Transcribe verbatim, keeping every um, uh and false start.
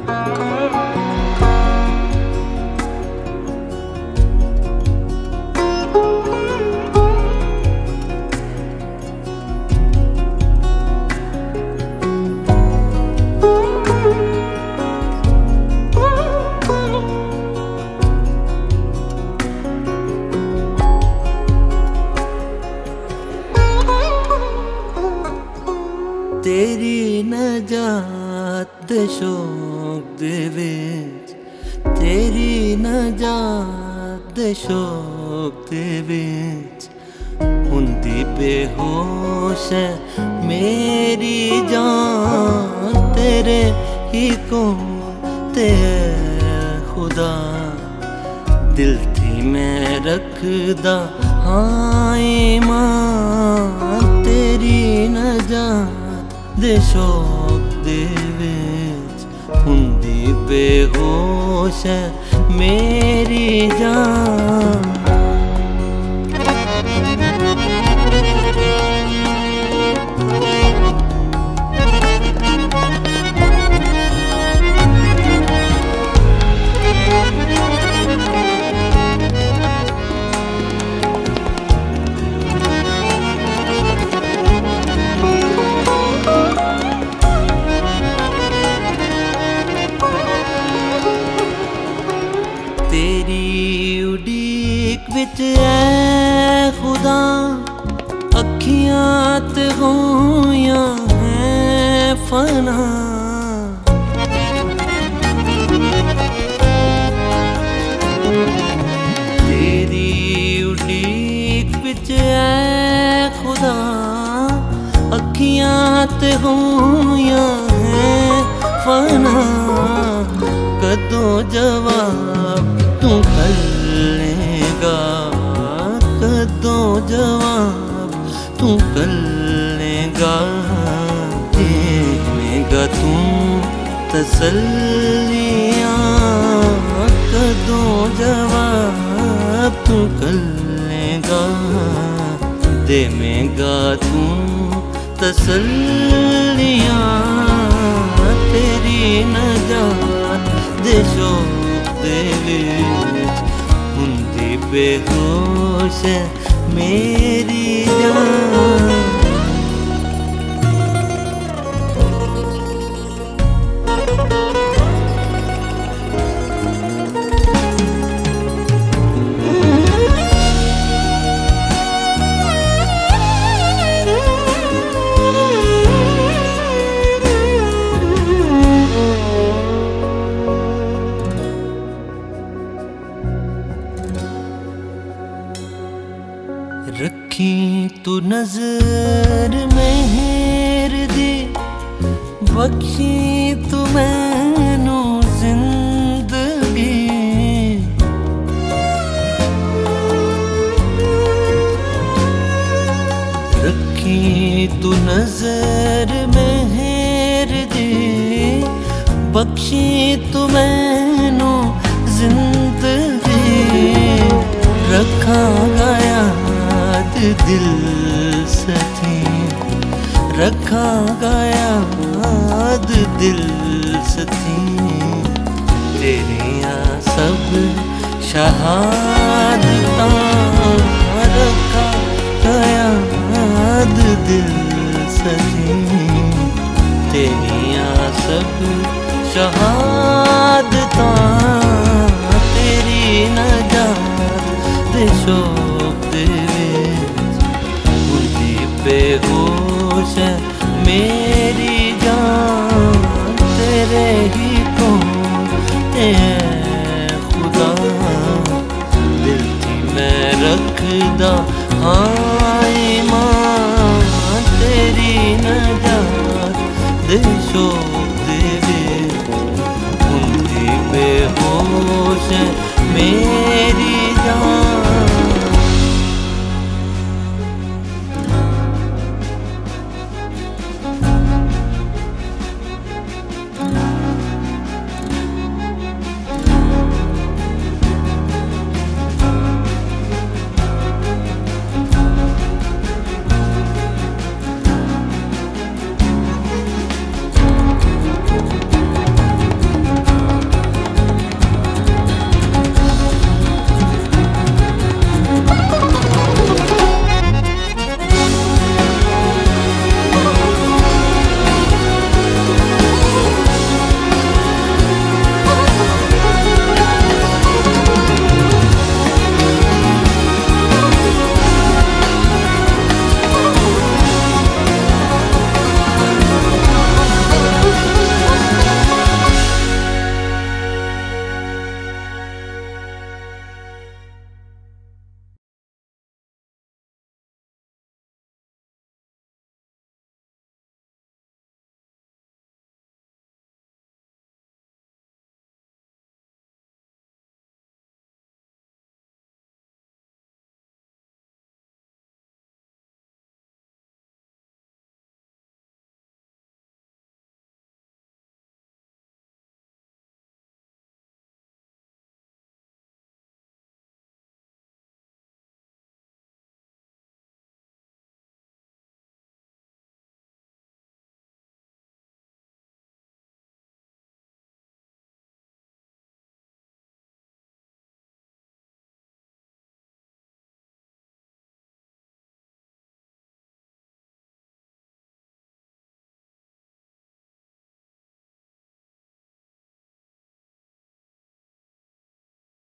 तेरी नजात दे शौक दे विच, तेरी नजात दे शौक दे विच हुंदी बेहोश है मेरी जान। तेरे ही कोल ते खुदा दिल थी मैं रखदा हाँ ईमान। तेरी नजात दे शौक दे विच हुंदी बेहोश है मेरी जान। तेरी उड़ीक विच ऐ खुदा अखियां ते होइयां हैं फना। तेरी उड़ीक विच ऐ खुदा अखियां ते होइयां हैं फना। कदों जवाब तू कल्लेगा, कदों जवाब तू कल्लेगा। देगा तू तसल्लियाँ, कदों जवाब तू कल्लेगा। देगा तू तसल्लियाँ। तेरी नजात दे शौक दे विच हुंदी बेहोश है मेरी जान। रखी तू नजर मेहर दी, बख्शी तू मैनू जिंदगी। रखी तू नजर मेहर दी, बख्शी तू मैनू जिंदगी। रखा गया दिल सथी, रखा गया दिल सथी। तेरिया सब शहादतां रखा गया दिल सथी। तेरिया सब शहादतां तेरी नजात दे शौक दे बेहोश है मेरी जान। तेरे ही कोल ते खुदा दिल थी मैं रखदा हाँ ईमान। तेरी नजात दे शौक दे विच हुंदी बेहोश है मेरी